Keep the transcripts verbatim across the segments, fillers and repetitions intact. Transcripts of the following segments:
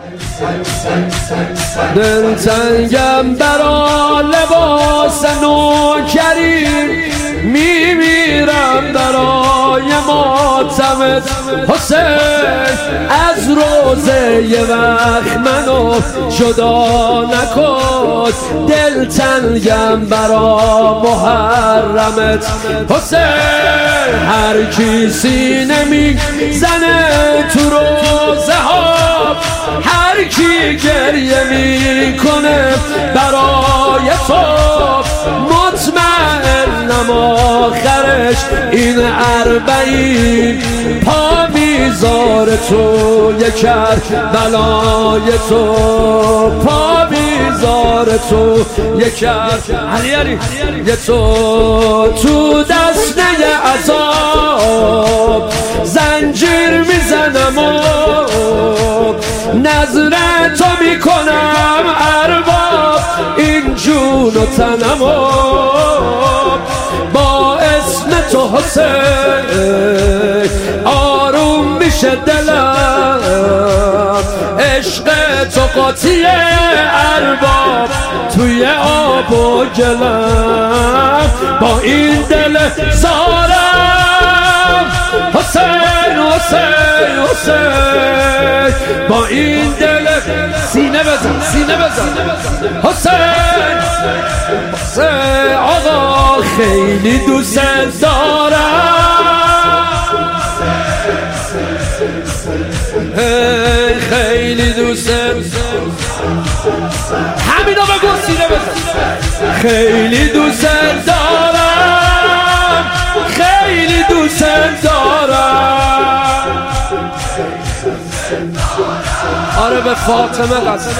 دلتنگم برا لباس نوکری، میمیرم برای ماتمت حسین. از روزه یه وقت منو جدا نکن، دلتنگم برا محرمت حسین. هر کی سینه میزنه تو روزه ها، هر کی گریه میکنه برای تو، مطمئنم آخرش این اربعین پا میذاره تو یک کربلای تو، پا میذاره تو یک علی علی یه تو تو دسته عذاب زنجیر میزنم و نظر تو میکنم ارباب این جون و تنم و با اسم تو حسین آروم میشه دلم، عشق تو قاطی ارباب توی آب و گلم. با این دل زارم حسین حسین حسین، با این دل سینه بزن سینه بزن حسین حسین. آقا خیلی دوست دارم، خیلی دوست همینا بگو سینه بزن. خیلی دوست دارم، خیلی دوست دارم. آره به فاطمه قسم.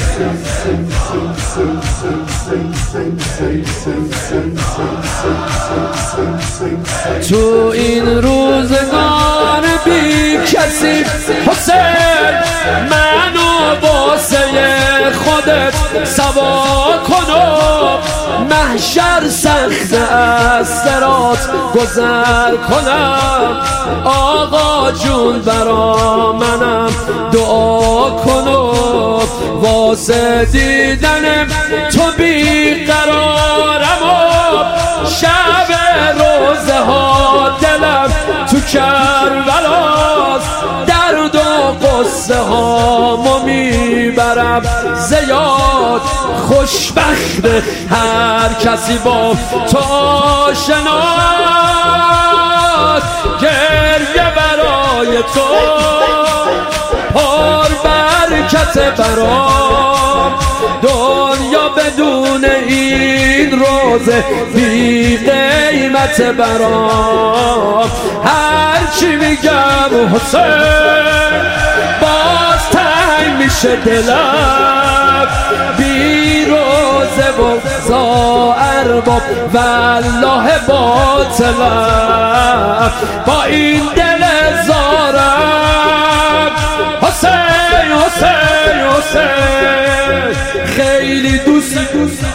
تو این روزگار بی کسی حسین منو واسه خودت سوا کنم، محشر سخت از صراط گذر کنم. آقا جون برا منم دعا کنم، واسه دیدنم تو بیقرارم و شب روزه ها دلم تو کربلاست، درد و قصه ها ما میبرم زیاد. خوشبخت هر کسی با تو آشناست، گریه برای تو پر برکت برام، دنیا بدون این روزه بی قیمت برام. هرچی میگم حسین باز تنگ میشه دلم، بی روزه و زا ارباب والله باطلم. با این دل زارم حسین حسین حسین، خیلی دوست دوست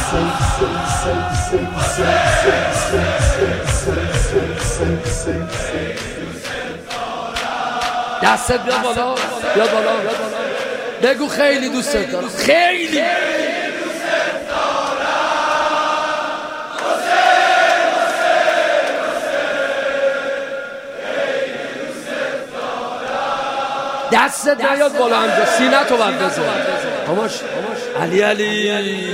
دستت بیاد بالا بیاد بالا بگو خیلی دوست دارم، خیلی دستت نیاد بالا همجا، سینه تو باید بزن هماش علی علی.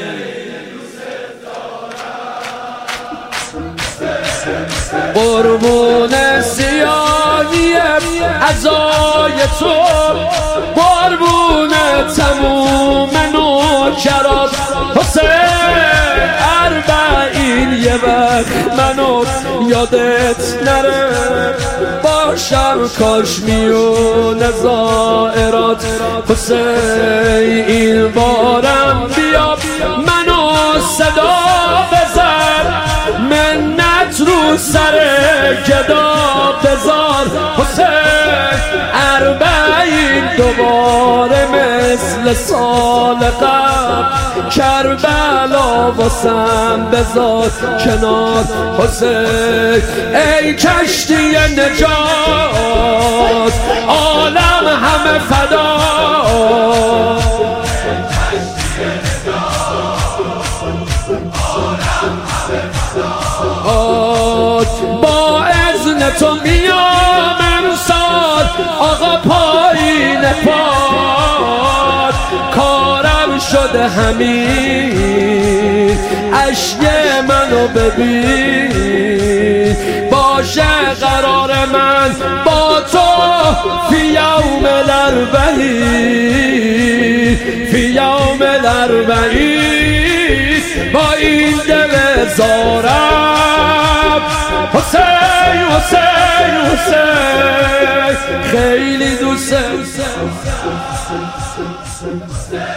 قربون سیاهی عزای تو، قربون تموم نوکرات حسین. اربعین یه وقت منو یادت نره، باشم کاش میونه زائرات حسین. این بارم بیا منو صدا بزن، منت رو سر گدا بزار حسین. اربعین دوباره مثل سال قبل، کربلا واسم بزار کنار حسین. ای کشتی نجات عالم همه فدا، شده همین اشک منو ببین باشه قرار من با تو فی یوم الاربعین فی یوم الاربعین با این دل زارم حسین حسین حسین خیلی دوست